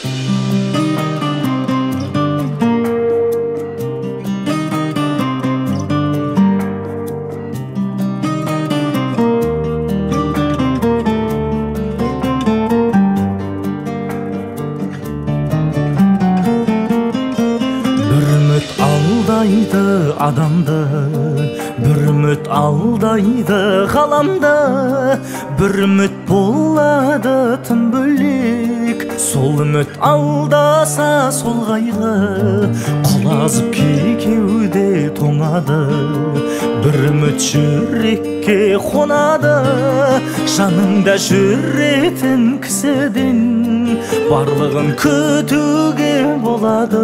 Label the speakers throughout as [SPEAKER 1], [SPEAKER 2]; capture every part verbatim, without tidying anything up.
[SPEAKER 1] Алдайды адамды, бір үміт алдайды ғаламда, бір үміт болады тым бөлек. Сол үміт алдаса сол қайғы, құлазып кеудеде тоңады. Бір үміт жүрекке қонады, жаныңда жүретін кісіден барлығын күтуге болады.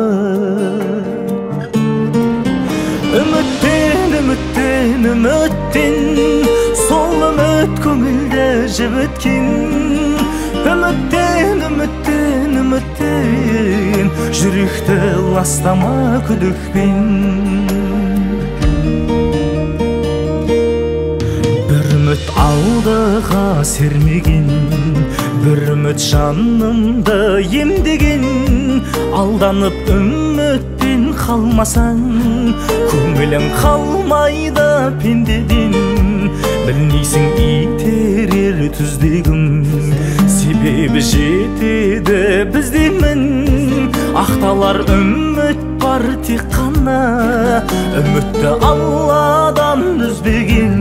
[SPEAKER 1] Үміттен, үміттен, үміттен, сол үміт көңілді жібіткен. Үміттен, үміттен, үміттен, жүректі ластама күдікпен. Бір үміт алдыға сермеген, бір үміт жанымды емдеген. Алданып үміттен қалмасаң, көңілің қалмайды пендеден. Білмейсің итерер түздегім, себебі жетеді біздемін. Ақталар үміт бар тек қана, үмітті Алладан үзбеген.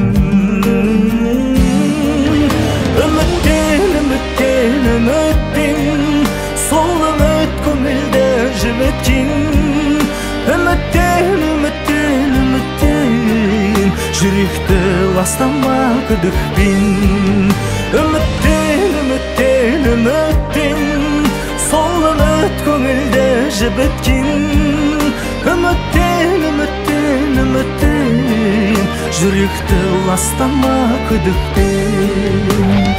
[SPEAKER 1] Үміттен, үміттен, үміттен, сол үміт көңілді жібіткен. Үміттен, үміттен, үміттен, жүректі ластама күдікпен. Үміттен, үміттен, үміттен, сол үміт көңілді жібіткен. Үміттен, үміттен, үміттен, жүректі ластама күдікпен.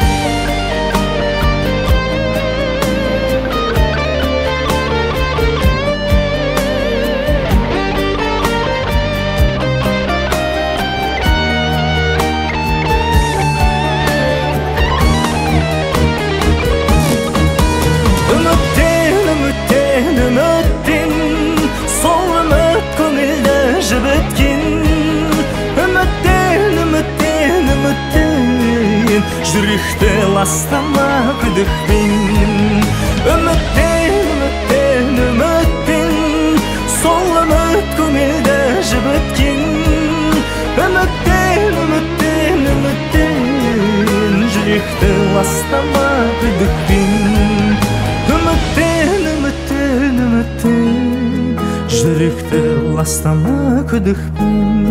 [SPEAKER 1] Үміттен, сол үміт көңілді жібіткен. Үміттен, үміттен, үміттен, жүректі ластама күдікпен. Үміттен, үміттен, үміттен, сол үміт көңілді жібіткен. Үміттен, үміттен, үміттен, жүректі ластама күдікпен. Үміттен, үміттен, үміттен, жүректі ластама күдікпен.